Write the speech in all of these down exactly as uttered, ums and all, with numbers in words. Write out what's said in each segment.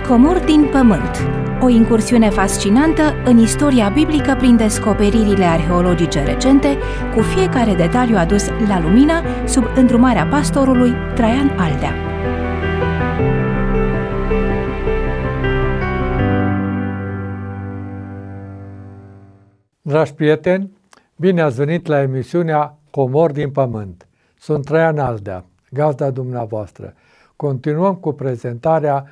Comori din pământ. O incursiune fascinantă în istoria biblică prin descoperirile arheologice recente, cu fiecare detaliu adus la lumină sub îndrumarea pastorului Traian Aldea. Dragi prieteni, bine ați venit la emisiunea Comori din pământ. Sunt Traian Aldea, gazda dumneavoastră. Continuăm cu prezentarea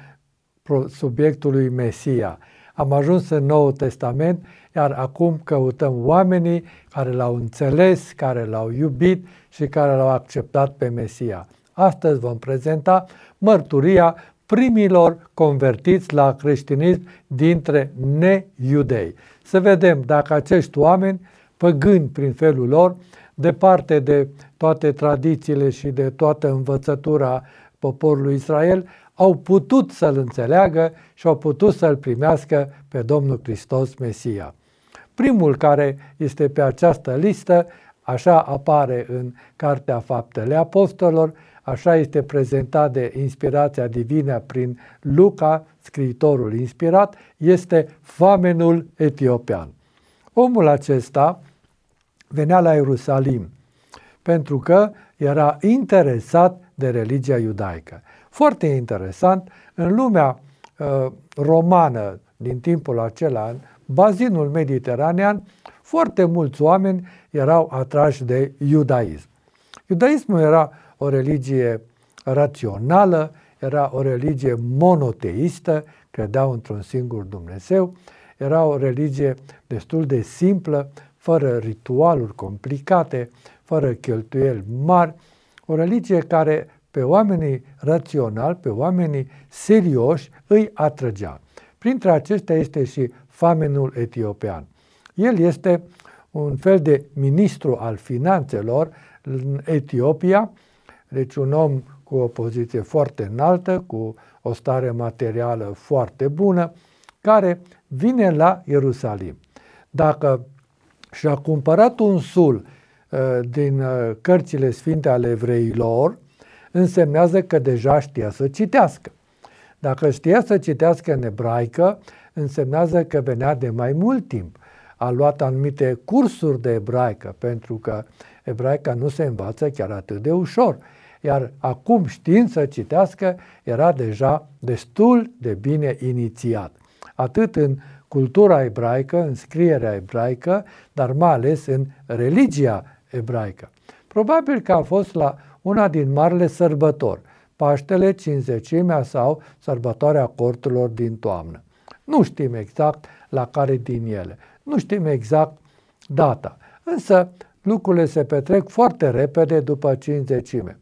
subiectului Mesia. Am ajuns în Noul Testament, iar acum căutăm oamenii care l-au înțeles, care l-au iubit și care l-au acceptat pe Mesia. Astăzi vom prezenta mărturia primilor convertiți la creștinism dintre neiudei. Să vedem dacă acești oameni, păgâni prin felul lor, departe de toate tradițiile și de toată învățătura poporului Israel, au putut să-L înțeleagă și au putut să-L primească pe Domnul Hristos Mesia. Primul care este pe această listă, așa apare în Cartea Faptele Apostolilor, așa este prezentat de inspirația divină prin Luca, scriitorul inspirat, este famenul etiopian. Omul acesta venea la Ierusalim pentru că era interesat de religia iudaică. Foarte interesant, în lumea uh, romană din timpul acela, în bazinul mediteranean, foarte mulți oameni erau atrași de iudaism. Iudaismul era o religie rațională, era o religie monoteistă, credeau într-un singur Dumnezeu, era o religie destul de simplă, fără ritualuri complicate, fără cheltuieli mari, o religie care pe oamenii raționali, pe oamenii serioși îi atrăgea. Printre acestea este și famenul etiopian. El este un fel de ministru al finanțelor în Etiopia, deci un om cu o poziție foarte înaltă, cu o stare materială foarte bună, care vine la Ierusalim. Dacă și-a cumpărat un sul uh, din uh, cărțile sfinte ale evreilor, însemnează că deja știa să citească. Dacă știa să citească în ebraică, însemnează că venea de mai mult timp. A luat anumite cursuri de ebraică, pentru că ebraica nu se învață chiar atât de ușor. Iar acum, știind să citească, era deja destul de bine inițiat. Atât în cultura ebraică, în scrierea ebraică, dar mai ales în religia ebraică. Probabil că a fost la una din marile sărbători, Paștele, Cincizecimea sau sărbătoarea corturilor din toamnă. Nu știm exact la care din ele, nu știm exact data, însă lucrurile se petrec foarte repede după Cincizecime.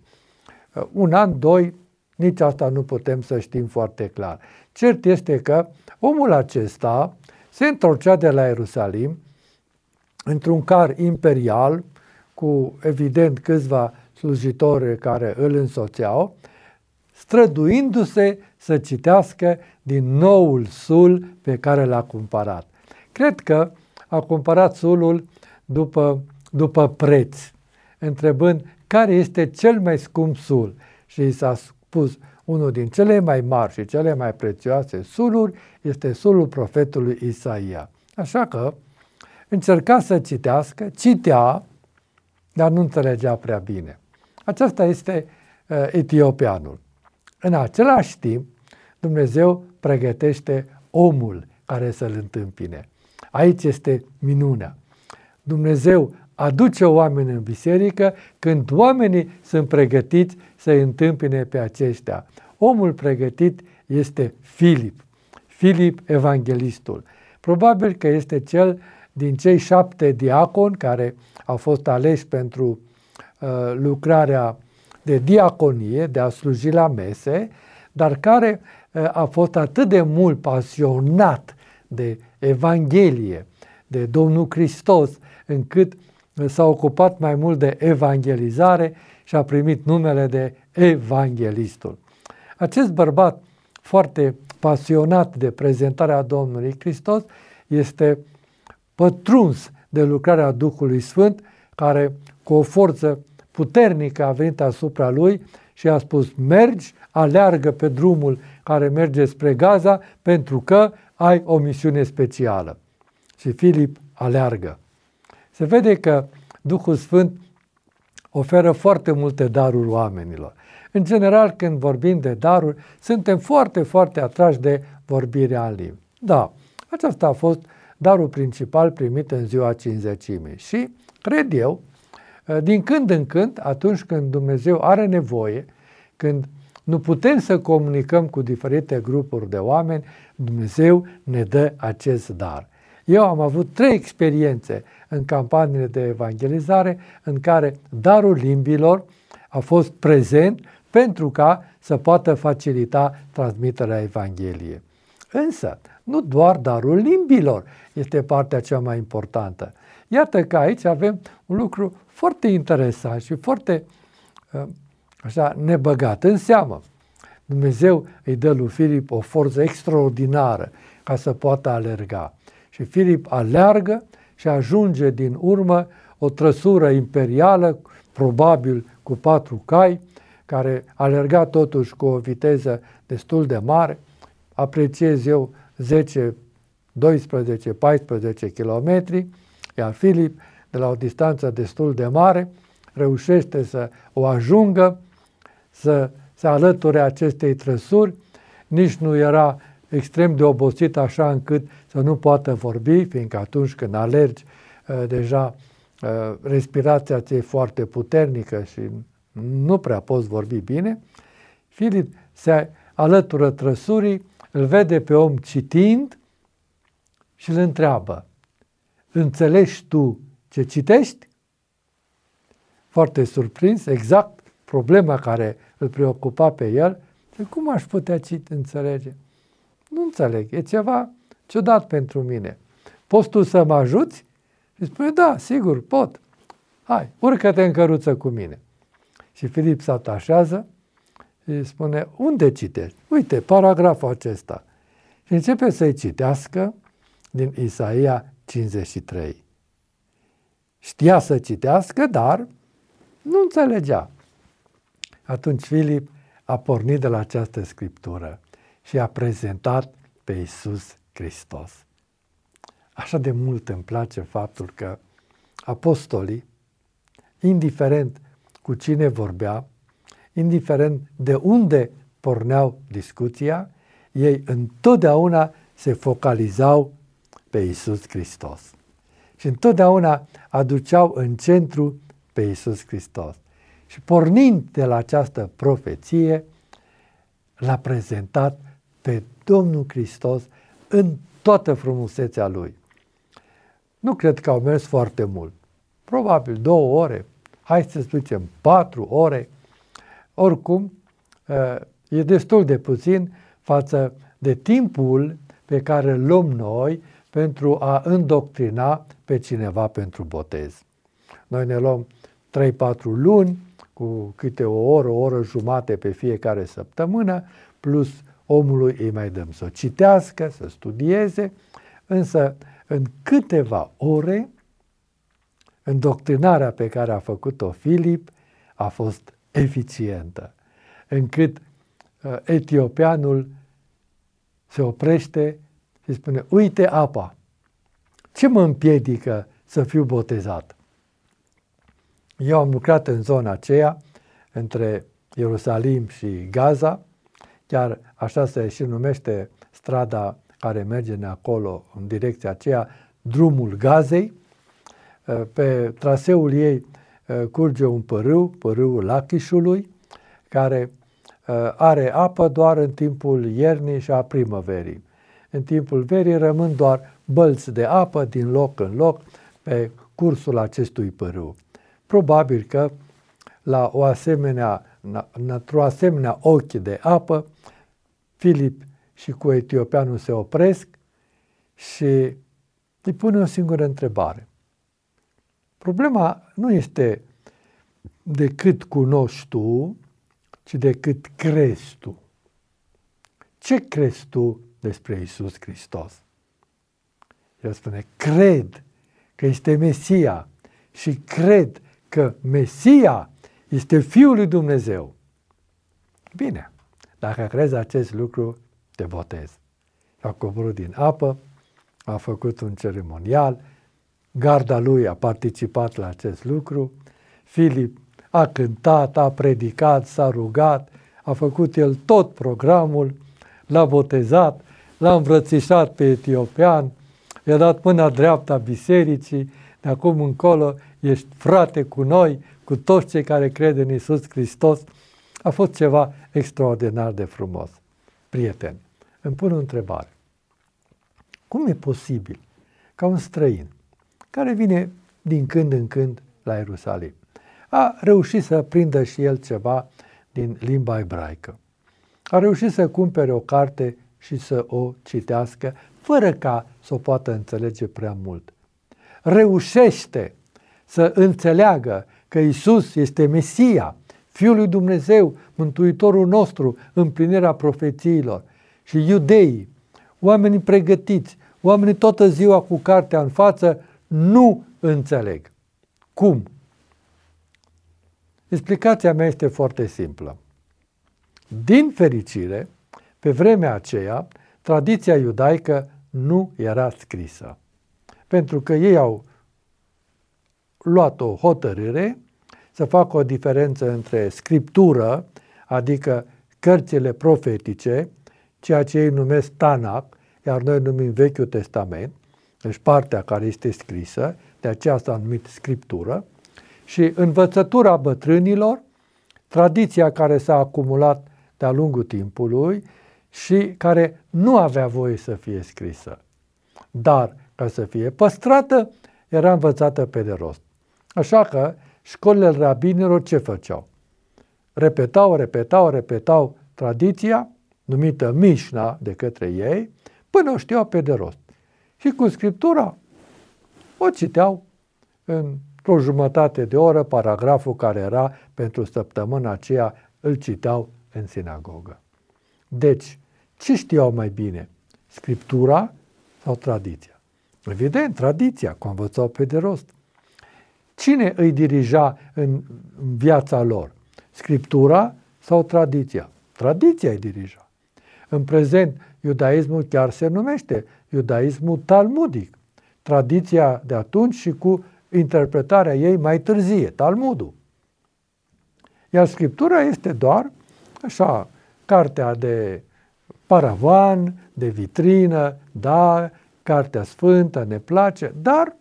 Un an, doi, nici asta nu putem să știm foarte clar. Cert este că omul acesta se întorcea de la Ierusalim într-un car imperial cu, evident, câțiva slujitori care îl însoțeau, străduindu-se să citească din noul sul pe care l-a cumpărat. Cred că a cumpărat sulul după, după preț, întrebând care este cel mai scump sul. Și i s-a spus, unul din cele mai mari și cele mai prețioase suluri este sulul profetului Isaia. Așa că încerca să citească, citea, dar nu înțelegea prea bine. Aceasta este uh, etiopianul. În același timp, Dumnezeu pregătește omul care să-l întâmpine. Aici este minunea. Dumnezeu aduce oameni în biserică când oamenii sunt pregătiți să-i întâmpine pe aceștia. Omul pregătit este Filip, Filip Evanghelistul. Probabil că este cel din cei șapte diaconi care au fost aleși pentru uh, lucrarea de diaconie, de a sluji la mese, dar care uh, a fost atât de mult pasionat de Evanghelie, de Domnul Hristos, încât s-a ocupat mai mult de evangelizare și a primit numele de Evanghelistul. Acest bărbat foarte pasionat de prezentarea Domnului Hristos este pătruns de lucrarea Duhului Sfânt, care cu o forță puternică a venit asupra lui și a spus, mergi, aleargă pe drumul care merge spre Gaza pentru că ai o misiune specială. Și Filip aleargă. Se vede că Duhul Sfânt oferă foarte multe daruri oamenilor. În general, când vorbim de daruri, suntem foarte, foarte atrași de vorbirea în limbi. Da, aceasta a fost darul principal primit în ziua Cincizecimii. Și, cred eu, din când în când, atunci când Dumnezeu are nevoie, când nu putem să comunicăm cu diferite grupuri de oameni, Dumnezeu ne dă acest dar. Eu am avut trei experiențe în campaniile de evangelizare în care darul limbilor a fost prezent pentru ca să poată facilita transmiterea Evangheliei. Însă, nu doar darul limbilor este partea cea mai importantă. Iată că aici avem un lucru foarte interesant și foarte așa, nebăgat în seamă. Dumnezeu îi dă lui Filip o forță extraordinară ca să poată alerga. Și Filip aleargă și ajunge din urmă o trăsură imperială, probabil cu patru cai, care alerga totuși cu o viteză destul de mare, apreciez eu zece, doisprezece, paisprezece kilometri, iar Filip, de la o distanță destul de mare, reușește să o ajungă, să se alăture acestei trăsuri, nici nu era extrem de obosit așa încât să nu poată vorbi, fiindcă atunci când alergi, deja respirația ți-e foarte puternică și nu prea poți vorbi bine. Filip se alătură trăsurii, îl vede pe om citind și îl întreabă: înțelegi tu ce citești? Foarte surprins, exact problema care îl preocupa pe el. Cum aș putea citi, înțelege? Nu înțeleg, e ceva ciudat pentru mine. Poți tu să mă ajuți? Și spune: da, sigur, pot. Hai, urcă-te în căruță cu mine. Și Filip se atașează și spune: unde citești? Uite, paragraful acesta. Și începe să-i citească din Isaia cincizeci și trei. Știa să citească, dar nu înțelegea. Atunci Filip a pornit de la această scriptură și a prezentat pe Iisus Hristos. Așa de mult îmi place faptul că apostolii, indiferent cu cine vorbea, indiferent de unde porneau discuția, ei întotdeauna se focalizau pe Iisus Hristos. Și întotdeauna aduceau în centru pe Iisus Hristos. Și pornind de la această profeție, l-a prezentat pe Domnul Hristos în toată frumusețea Lui. Nu cred că au mers foarte mult. Probabil două ore, hai să zicem patru ore. Oricum, e destul de puțin față de timpul pe care îl luăm noi pentru a îndoctrina pe cineva pentru botez. Noi ne luăm trei patru luni, cu câte o oră, o oră jumate pe fiecare săptămână, plus omului îi mai dăm să o citească, să studieze, însă în câteva ore, îndoctrinarea pe care a făcut-o Filip a fost eficientă, încât uh, etiopianul se oprește și spune: uite apa, ce mă împiedică să fiu botezat? Eu am lucrat în zona aceea, între Ierusalim și Gaza, chiar așa se și numește strada care merge acolo, în direcția aceea, drumul Gazei. Pe traseul ei curge un pârâu, pârâul Lachișului, care are apă doar în timpul iernii și a primăverii. În timpul verii rămân doar bălți de apă din loc în loc pe cursul acestui pârâu. Probabil că la o asemenea, într-o asemenea ochi de apă, Filip și cu etiopianul se opresc și îi pune o singură întrebare. Problema nu este de cât cunoști tu, ci de cât crezi tu. Ce crezi tu despre Iisus Hristos? El spune: cred că este Mesia și cred că Mesia este Fiul lui Dumnezeu. Bine, Dacă crezi acest lucru, te botezi. A coborât din apă, a făcut un ceremonial, garda lui a participat la acest lucru, Filip a cântat, a predicat, s-a rugat, a făcut el tot programul, l-a botezat, l-a îmbrățișat pe etiopian, i-a dat mâna dreaptă a bisericii, de acum încolo ești frate cu noi, cu toți cei care cred în Iisus Hristos. A fost ceva extraordinar de frumos. Prieten, îmi pun o întrebare. Cum e posibil ca un străin care vine din când în când la Ierusalim a reușit să prindă și el ceva din limba ebraică? A reușit să cumpere o carte și să o citească fără ca să o poată înțelege prea mult. Reușește să înțeleagă că Iisus este Mesia, Fiul lui Dumnezeu, Mântuitorul nostru, împlinirea profețiilor. Și iudeii, oamenii pregătiți, oamenii toată ziua cu cartea în față, nu înțeleg. Cum? Explicația mea este foarte simplă. Din fericire, pe vremea aceea, tradiția iudaică nu era scrisă. Pentru că ei au luat o hotărâre să facă o diferență între scriptură, adică cărțile profetice, ceea ce ei numesc Tanakh, iar noi numim Vechiul Testament, deci partea care este scrisă, de aceea s-a numit scriptură, și învățătura bătrânilor, tradiția care s-a acumulat de-a lungul timpului și care nu avea voie să fie scrisă. Dar, ca să fie păstrată, era învățată pe de rost. Așa că școlile rabinilor ce făceau? Repetau, repetau, repetau tradiția, numită Mișna de către ei, până o știau pe de rost. Și cu scriptura o citeau într-o jumătate de oră, paragraful care era pentru săptămâna aceea îl citeau în sinagogă. Deci, ce știau mai bine? Scriptura sau tradiția? Evident, tradiția, că învățau pe de rost. Cine îi dirija în viața lor? Scriptura sau tradiția? Tradiția îi dirija. În prezent, iudaismul chiar se numește iudaismul talmudic. Tradiția de atunci și cu interpretarea ei mai târzie, Talmudul. Iar Scriptura este doar, așa, cartea de paravan, de vitrină, da, cartea sfântă, ne place, dar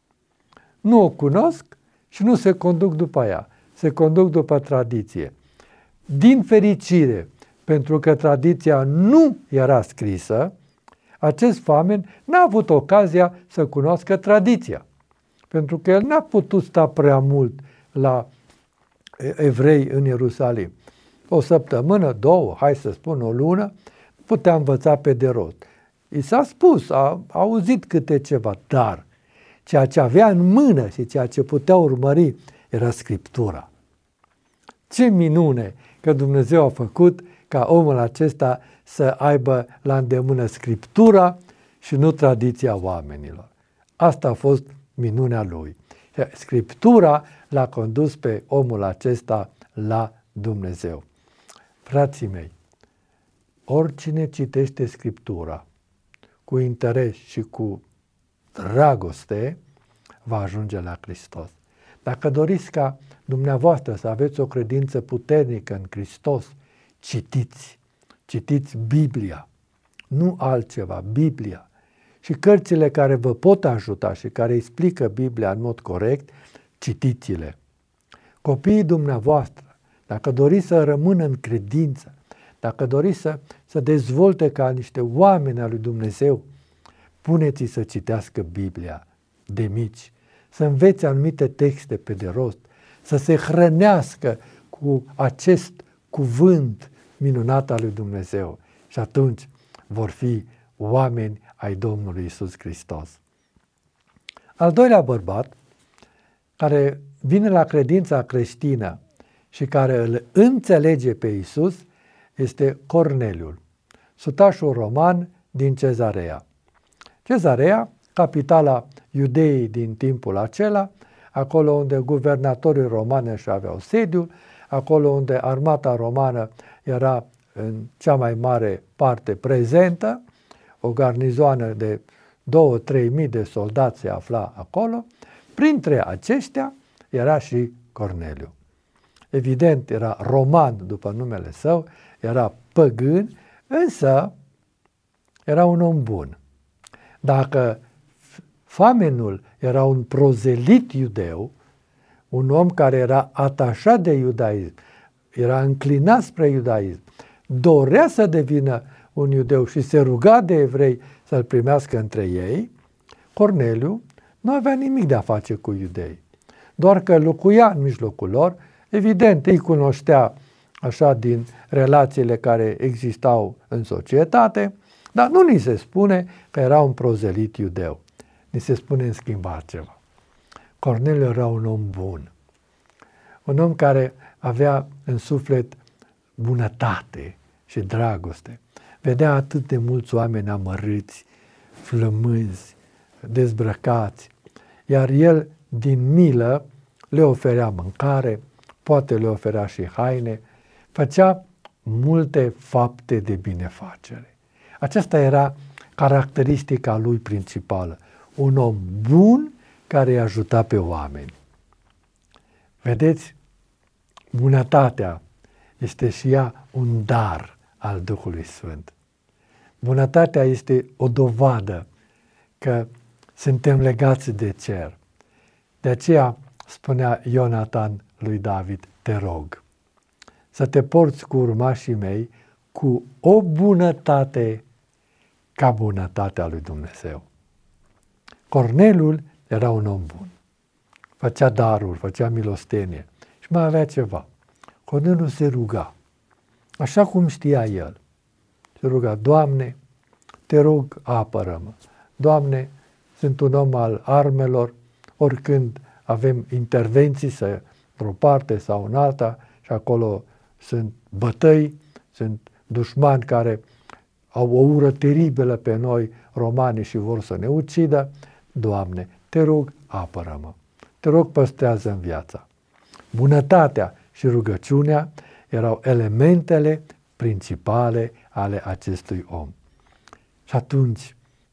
nu o cunosc și nu se conduc după ea, se conduc după tradiție. Din fericire, pentru că tradiția nu era scrisă, acest famen n-a avut ocazia să cunoască tradiția. Pentru că el n-a putut sta prea mult la evrei în Ierusalim. O săptămână, două, hai să spun o lună, putea învăța pe de rost. I s-a spus, a, a auzit câte ceva, dar ceea ce avea în mână și ceea ce putea urmări era Scriptura. Ce minune că Dumnezeu a făcut ca omul acesta să aibă la îndemână Scriptura și nu tradiția oamenilor. Asta a fost minunea lui. Scriptura l-a condus pe omul acesta la Dumnezeu. Frații mei, oricine citește Scriptura cu interes și cu dragoste, va ajunge la Hristos. Dacă doriți ca dumneavoastră să aveți o credință puternică în Hristos, citiți, citiți Biblia, nu altceva, Biblia. Și cărțile care vă pot ajuta și care explică Biblia în mod corect, citiți-le. Copiii dumneavoastră, dacă doriți să rămână în credință, dacă doriți să, să dezvolte ca niște oameni al lui Dumnezeu, puneți-i să citească Biblia de mici, să învețe anumite texte pe de rost, să se hrănească cu acest cuvânt minunat al lui Dumnezeu. Și atunci vor fi oameni ai Domnului Iisus Hristos. Al doilea bărbat, care vine la credința creștină și care îl înțelege pe Iisus, este Corneliul, sutașul roman din Cezarea. Cezarea, capitala Iudeii din timpul acela, acolo unde guvernatorii romani își aveau sediul, acolo unde armata romană era în cea mai mare parte prezentă, o garnizoană de două trei mii de soldați se afla acolo, printre aceștia era și Corneliu. Evident, era roman după numele său, era păgân, însă era un om bun. Dacă famenul era un prozelit iudeu, un om care era atașat de iudaism, era înclinat spre iudaism, dorea să devină un iudeu și se ruga de evrei să-l primească între ei, Corneliu nu avea nimic de a face cu iudei. Doar că locuia în mijlocul lor, evident îi cunoștea așa din relațiile care existau în societate, dar nu ni se spune că era un prozelit iudeu. Ni se spune în schimb altceva. Corneliu era un om bun, un om care avea în suflet bunătate și dragoste. Vedea atât de mulți oameni amărâți, flămânzi, dezbrăcați, iar el din milă le oferea mâncare, poate le oferea și haine, făcea multe fapte de binefacere. Aceasta era caracteristica lui principală, un om bun care îi ajuta pe oameni. Vedeți, bunătatea este și ea un dar al Duhului Sfânt. Bunătatea este o dovadă că suntem legați de cer. De aceea spunea Ionatan lui David, te rog să te porți cu urmașii mei cu o bunătate ca bunătatea lui Dumnezeu. Corneliul era un om bun. Făcea daruri, făcea milostenie și mai avea ceva. Corneliu se ruga, așa cum știa el. Se ruga, Doamne, te rog, apără-mă. Doamne, sunt un om al armelor, oricând avem intervenții să într-o parte sau în alta și acolo sunt bătăi, sunt dușmani care au o ură teribilă pe noi, romani, și vor să ne ucidă. Doamne, te rog, apără-mă. Te rog, păstrează-mi viața. Bunătatea și rugăciunea erau elementele principale ale acestui om. Și atunci,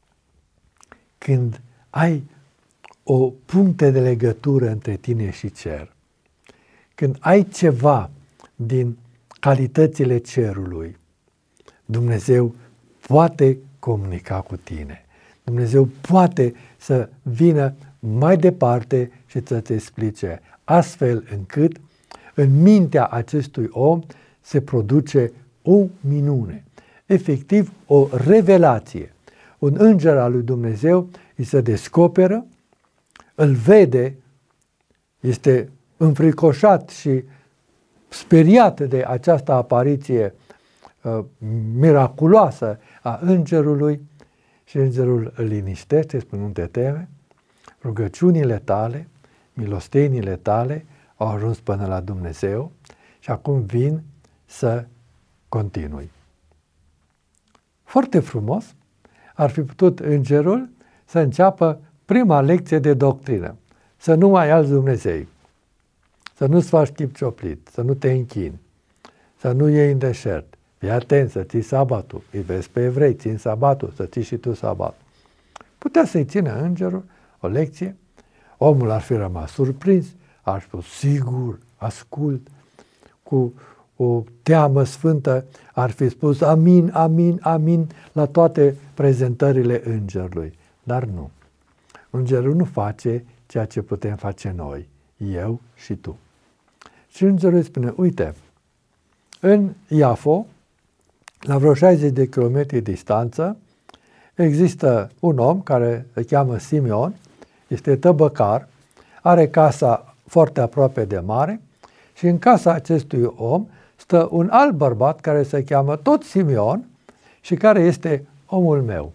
când ai o puncte de legătură între tine și cer, când ai ceva din calitățile cerului, Dumnezeu poate comunica cu tine. Dumnezeu poate să vină mai departe și să-ți explice, astfel încât în mintea acestui om se produce o minune, efectiv o revelație. Un înger al lui Dumnezeu îi se descoperă, îl vede, este înfricoșat și speriat de această apariție uh, miraculoasă a îngerului și îngerul îl liniștește, spune, nu te teme, rugăciunile tale, milostenile tale au ajuns până la Dumnezeu și acum vin să continui. Foarte frumos ar fi putut îngerul să înceapă prima lecție de doctrină, să nu mai alți Dumnezei, să nu-ți faci chip cioplit, să nu te închini, să nu iei în deșert, fii atent să ții sabatul, îi vezi pe evrei, țin sabatul, să ții și tu sabatul. Putea să-i țină îngerul o lecție, omul ar fi rămas surprins, ar fi spus, sigur, ascult, cu o teamă sfântă, ar fi spus amin, amin, amin la toate prezentările îngerului. Dar nu. Îngerul nu face ceea ce putem face noi, eu și tu. Și îngerul îi spune, uite, în Iafo, la vreo șaizeci de kilometri distanță, există un om care se cheamă Simeon, este tăbăcar, are casa foarte aproape de mare și în casa acestui om stă un alt bărbat care se cheamă tot Simeon și care este omul meu.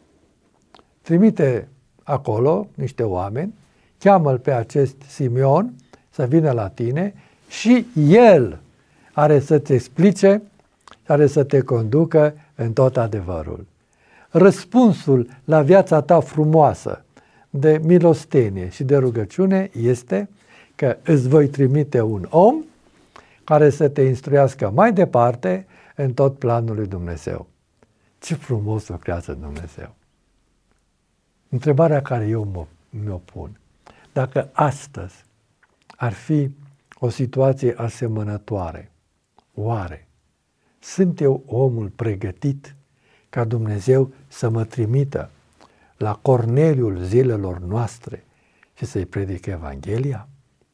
Trimite acolo niște oameni, cheamă-l pe acest Simeon să vină la tine și el are să-ți explice, are să te conducă în tot adevărul. Răspunsul la viața ta frumoasă de milostenie și de rugăciune este că îți voi trimite un om care să te instruiască mai departe în tot planul lui Dumnezeu. Ce frumos lucrează Dumnezeu! Întrebarea care eu mă, mi-o pun, dacă astăzi ar fi o situație asemănătoare, oare sunt eu omul pregătit ca Dumnezeu să mă trimită la Corneliul zilelor noastre și să-i predic Evanghelia?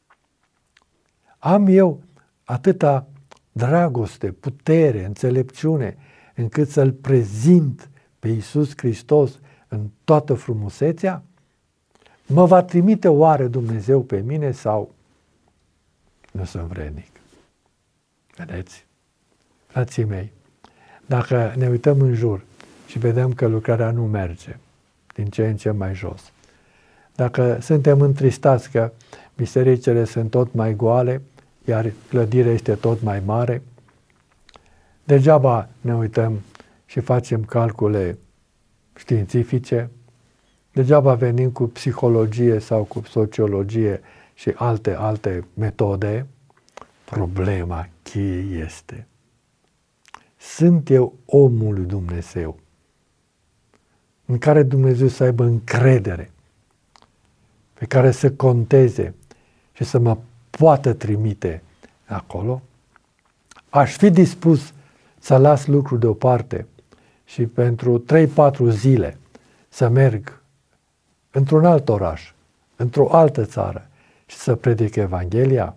Am eu atâta dragoste, putere, înțelepciune, încât să-L prezint pe Iisus Hristos în toată frumusețea? Mă va trimite oare Dumnezeu pe mine sau nu sunt vrednic? Vedeți? Frații mei, dacă ne uităm în jur și vedem că lucrarea nu merge din ce în ce mai jos, dacă suntem întristați că bisericile sunt tot mai goale, iar clădirea este tot mai mare, degeaba ne uităm și facem calcule științifice, degeaba venim cu psihologie sau cu sociologie și alte, alte metode. Problema cheie este: sunt eu omul lui Dumnezeu în care Dumnezeu să aibă încredere, pe care să conteze și să mă poată trimite acolo? Aș fi dispus să las lucrul deoparte și pentru trei patru zile să merg într-un alt oraș, într-o altă țară și să predic Evanghelia?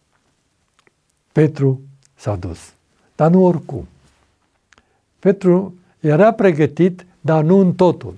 Petru s-a dus, dar nu oricum. Petru era pregătit, dar nu în totul.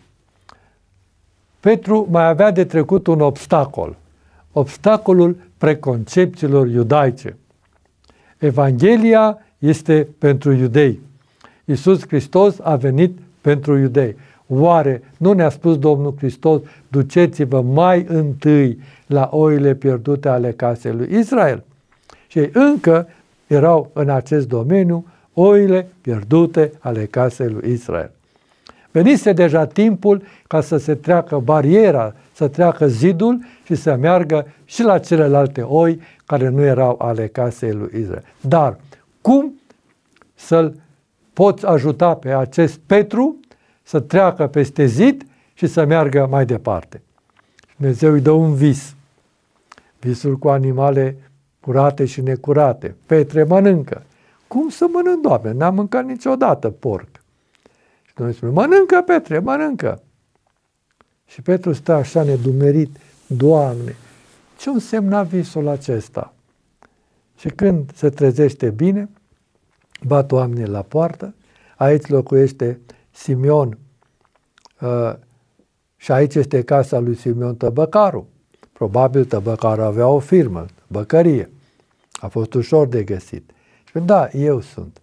Petru mai avea de trecut un obstacol, obstacolul preconcepțiilor iudaice. Evanghelia este pentru iudei. Iisus Hristos a venit pentru iudei. Oare nu ne-a spus Domnul Hristos: duceți-vă mai întâi la oile pierdute ale casei lui Israel? Și ei încă erau în acest domeniu, oile pierdute ale casei lui Israel. Venise deja timpul ca să se treacă bariera, să treacă zidul și să meargă și la celelalte oi care nu erau ale casei lui Israel. Dar cum să-l poți ajuta pe acest Petru să treacă peste zid și să meargă mai departe? Dumnezeu îi dă un vis. Visul cu animale curate și necurate. Petre mănâncă. Cum să mănânc, Doamne? N-am mâncat niciodată porc. Și Dumnezeu spune: mănâncă, Petre, mănâncă. Și Petru stă așa nedumerit: Doamne, ce însemna visul acesta? Și când se trezește bine, bat oamenii la poartă. Aici locuiește Simeon uh, și aici este casa lui Simeon Tăbăcaru. Probabil Tăbăcaru avea o firmă, băcărie. A fost ușor de găsit. Și spune: da, eu sunt.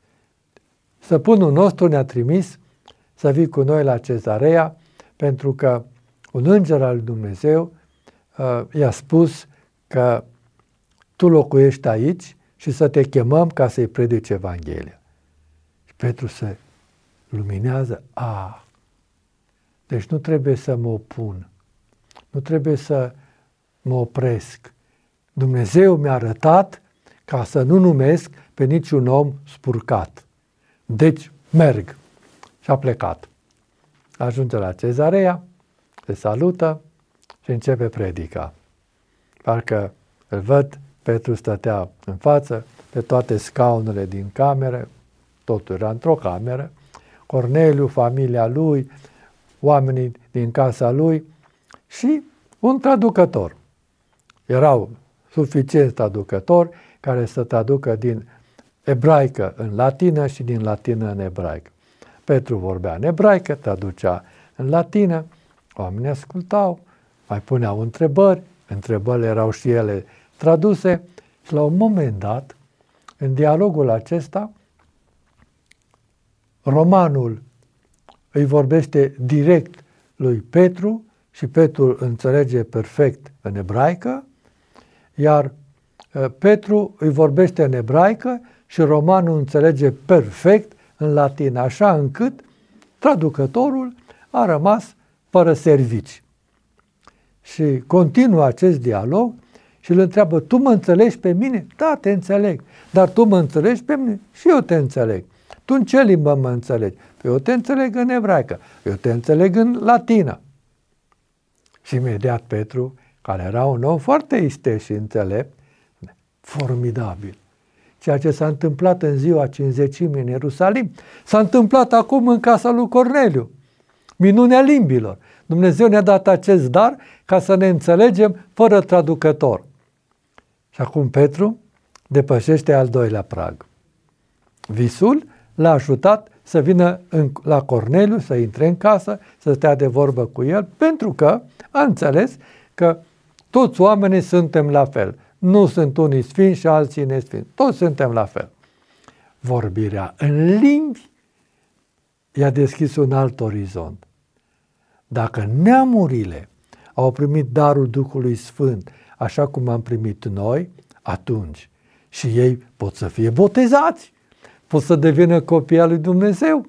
Stăpânul nostru ne-a trimis să vii cu noi la Cezarea, pentru că un înger al lui Dumnezeu uh, i-a spus că tu locuiești aici și să te chemăm ca să-i predici Evanghelia. Și Petru se luminează. A, deci nu trebuie să mă opun, nu trebuie să mă opresc. Dumnezeu mi-a arătat ca să nu numesc pe niciun om spurcat. Deci merg. Și a plecat. Ajunge la Cezarea, se salută și începe predica. Parcă îl văd, Petru stătea în față, pe toate scaunele din cameră, totul era într-o cameră, Corneliu, familia lui, oamenii din casa lui și un traducător. Erau suficienți traducători care să traducă din ebraică în latină și din latină în ebraică. Petru vorbea în ebraică, traducea în latină, oamenii ascultau, mai puneau întrebări, întrebările erau și ele traduse și la un moment dat, în dialogul acesta, romanul îi vorbește direct lui Petru și Petru înțelege perfect în ebraică, iar Petru îi vorbește în ebraică și romanul înțelege perfect în latină, așa încât traducătorul a rămas fără servici. Și continuă acest dialog și îl întreabă: tu mă înțelegi pe mine? Da, te înțeleg. Dar tu mă înțelegi pe mine? Și eu te înțeleg. Tu în ce limbă mă înțelegi? Păi eu te înțeleg în ebraică, eu te înțeleg în latină. Și imediat Petru, care era un om foarte isteț și înțelept, formidabil. Ceea ce s-a întâmplat în ziua Cincizecimii în Ierusalim, s-a întâmplat acum în casa lui Corneliu. Minunea limbilor. Dumnezeu ne-a dat acest dar ca să ne înțelegem fără traducător. Și acum Petru depășește al doilea prag. Visul l-a ajutat să vină în, la Corneliu, să intre în casă, să stea de vorbă cu el, pentru că a înțeles că toți oamenii suntem la fel. Nu sunt unii sfinți și alții nesfinți. Toți suntem la fel. Vorbirea în limbi i-a deschis un alt orizont. Dacă neamurile au primit darul Duhului Sfânt, așa cum am primit noi, atunci și ei pot să fie botezați, pot să devină copii al lui Dumnezeu.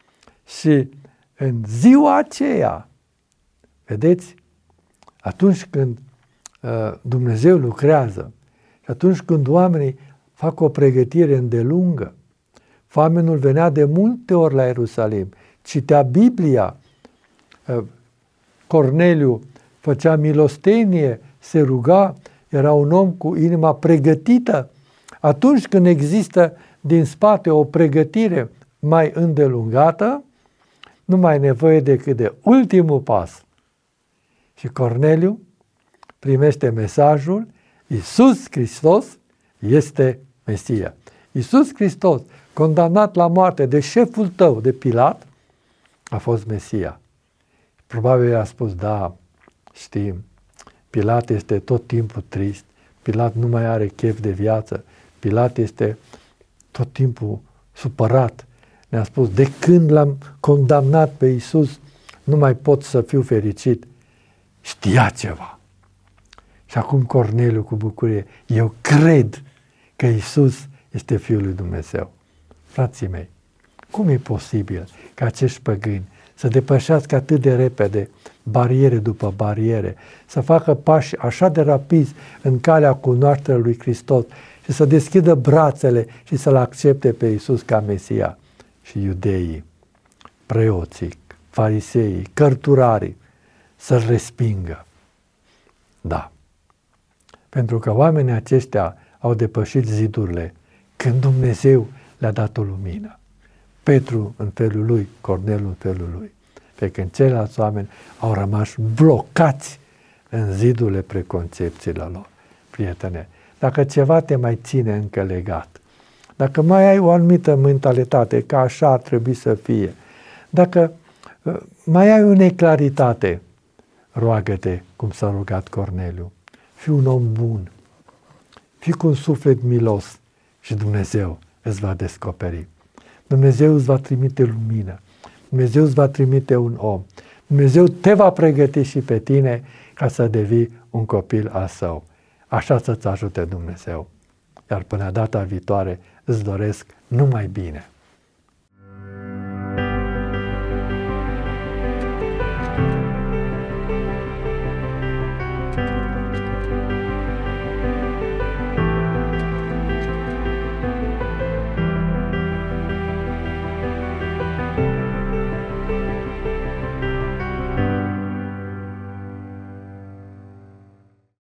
Și în ziua aceea, vedeți, atunci când uh, Dumnezeu lucrează și atunci când oamenii fac o pregătire îndelungă, famenul venea de multe ori la Ierusalim, citea Biblia, uh, Corneliu făcea milostenie, se ruga, era un om cu inima pregătită. Atunci când există din spate o pregătire mai îndelungată, nu mai e nevoie decât de ultimul pas. Și Corneliu primește mesajul: Iisus Hristos este Mesia. Iisus Hristos, condamnat la moarte de șeful tău, de Pilat, a fost Mesia. Probabil a spus: da, știm, Pilat este tot timpul trist, Pilat nu mai are chef de viață, Pilat este tot timpul supărat. Ne-a spus: de când l-am condamnat pe Iisus, nu mai pot să fiu fericit. Știa ceva. Și acum Corneliu cu bucurie: eu cred că Iisus este Fiul lui Dumnezeu. Frații mei, cum e posibil ca acești păgâni să depășească atât de repede bariere după bariere, să facă pași așa de rapizi în calea cunoașterii lui Hristos și să deschidă brațele și să-L accepte pe Iisus ca Mesia? Și iudeii, preoții, fariseii, cărturarii să-L respingă. Da. Pentru că oamenii aceștia au depășit zidurile când Dumnezeu le-a dat o lumină. Petru în felul lui, Corneliu în felul lui. Pe când ceilalți oameni au rămas blocați în zidurile preconcepțiilor lor. Prietene, dacă ceva te mai ține încă legat, dacă mai ai o anumită mentalitate, că așa ar trebui să fie, dacă uh, mai ai o neclaritate, roagă-te cum s-a rugat Corneliu. Fii un om bun, fii cu un suflet milos și Dumnezeu îți va descoperi. Dumnezeu îți va trimite lumină, Dumnezeu îți va trimite un om, Dumnezeu te va pregăti și pe tine ca să devii un copil al său. Așa să-ți ajute Dumnezeu. Iar până data viitoare îți doresc numai bine.